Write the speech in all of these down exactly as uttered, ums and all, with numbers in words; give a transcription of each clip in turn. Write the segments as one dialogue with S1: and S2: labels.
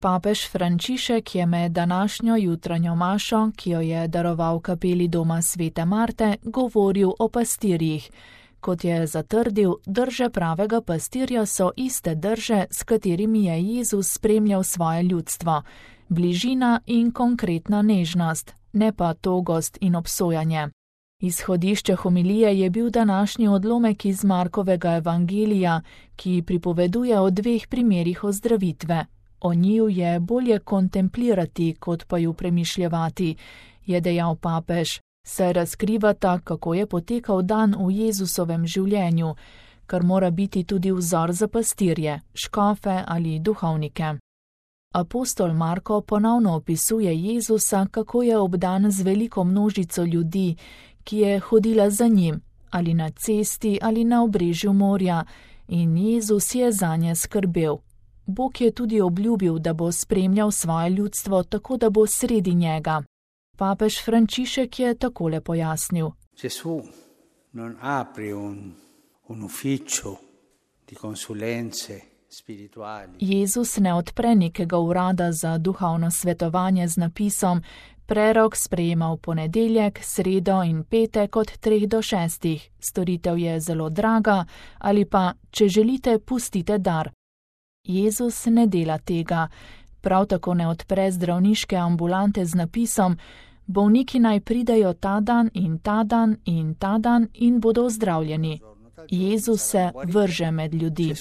S1: Papež Frančišek je med današnjo jutranjo mašo, ki jo je daroval kapeli doma svete Marte, govoril o pastirjih. Kot je zatrdil, drže pravega pastirja so iste drže, s katerimi je Jezus spremljal svoje ljudstvo. Bližina in konkretna nežnost, ne pa togost in obsojanje. Izhodišče homilije je bil današnji odlomek iz Markovega evangelija, ki pripoveduje o dveh primerih ozdravitve. O njiju je bolje kontemplirati, kot pa ju premišljevati, je dejal papež, saj razkrivata, kako je potekal dan v Jezusovem življenju, kar mora biti tudi vzor za pastirje, škofe ali duhovnike. Apostol Marko ponovno opisuje Jezusa, kako je obdan z veliko množico ljudi, ki je hodila za njim, ali na cesti ali na obrežju morja, in Jezus je zanje skrbel. Bog je tudi obljubil, da bo spremljal svoje ljudstvo tako, da bo sredi njega. Papež Frančišek je takole pojasnil.
S2: Gesù non apre un, un ufficio di consulenze spirituali.
S1: Jezus ne odpre nekega urada za duhovno svetovanje z napisom prerok sprejema v ponedeljek, sredo in petek od treh do šestih, storitev je zelo draga, ali pa, če želite, pustite dar. Jezus ne dela tega, prav tako ne odpre zdravniške ambulante z napisom bolniki naj pridejo ta dan in ta dan in ta dan in bodo ozdravljeni. Jezus se vrže med ljudi.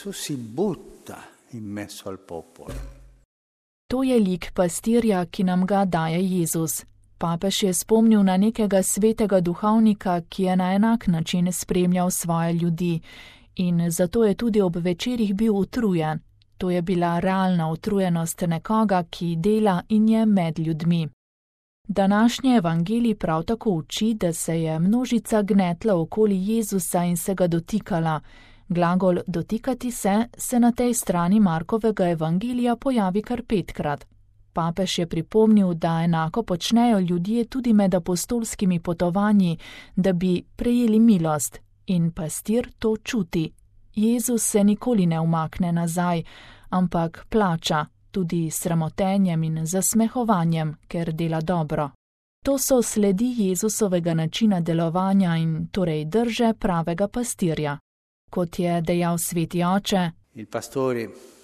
S1: To je lik pastirja, ki nam ga daje Jezus. Papež je spomnil na nekega svetega duhovnika, ki je na enak način spremljal svoje ljudi in zato je tudi ob večerih bil utrujen. To je bila realna utrujenost nekoga, ki dela in je med ljudmi. Današnji evangelij prav tako uči, da se je množica gnetla okoli Jezusa in se ga dotikala. Glagol dotikati se se na tej strani Markovega evangelija pojavi kar petkrat. Papež je pripomnil, da enako počnejo ljudje tudi med apostolskimi potovanji, da bi prejeli milost, in pastir to čuti. Jezus se nikoli ne umakne nazaj, ampak plača, tudi s sramotenjem in zasmehovanjem, ker dela dobro. To so sledi Jezusovega načina delovanja in torej drže pravega pastirja. Kot je dejal sveti oče,
S2: Il pastore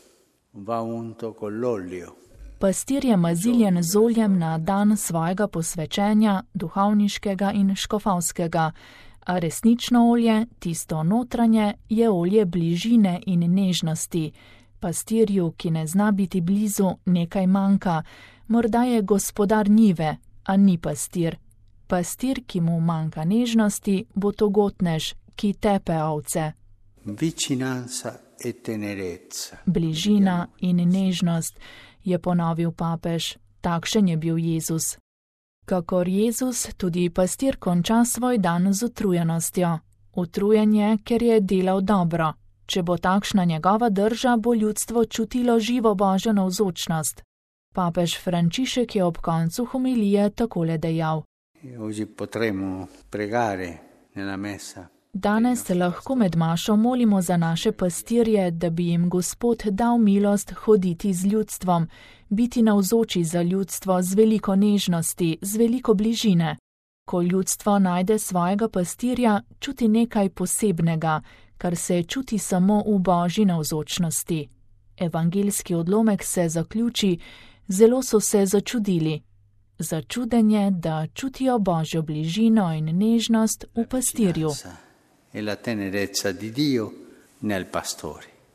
S2: va unto con l'olio.
S1: Pastir je maziljen z oljem na dan svojega posvečenja, duhovniškega in škofovskega, a resnično olje, tisto notranje, je olje bližine in nežnosti. Pastirju, ki ne zna biti blizu, nekaj manjka, morda je gospodar njive, a ni pastir. Pastir, ki mu manjka nežnosti, bo togotnež, ki tepe ovce.
S2: Vicinanza e tenerezza.
S1: Bližina in nežnost, je ponovil papež, takšen je bil Jezus. Kakor Jezus, tudi pastir konča svoj dan z utrujenostjo. Utrujen je, ker je delal dobro. Če bo takšna njegova drža, bo ljudstvo čutilo živo Božjo navzočnost. Papež Frančišek je ob koncu homilije takole dejal.
S2: Oggi potremo pregare nella messa.
S1: Danes lahko med mašo molimo za naše pastirje, da bi jim Gospod dal milost hoditi z ljudstvom, biti navzoči za ljudstvo z veliko nežnosti, z veliko bližine. Ko ljudstvo najde svojega pastirja, čuti nekaj posebnega, kar se čuti samo v Božji navzočnosti. Evangeljski odlomek se zaključi, zelo so se začudili. Začudenje, da čutijo Božjo bližino in nežnost v pastirju.
S2: E la tenerezza di Dio nel pastore.